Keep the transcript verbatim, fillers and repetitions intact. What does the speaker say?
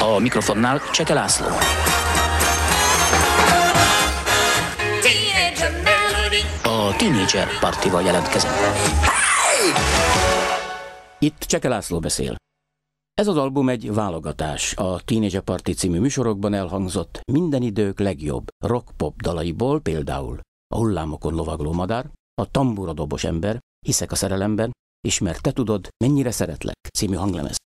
A mikrofonnál Cseke László. A Teenager Partival jelentkezem. Itt Cseke László beszél. Ez az album egy válogatás a Teenager Party című műsorokban elhangzott minden idők legjobb rock-pop dalaiból, például a Hullámokon lovagló madár, a Tambúra dobos ember, Hiszek a szerelemben, és Mert te tudod, mennyire szeretlek című hanglemez.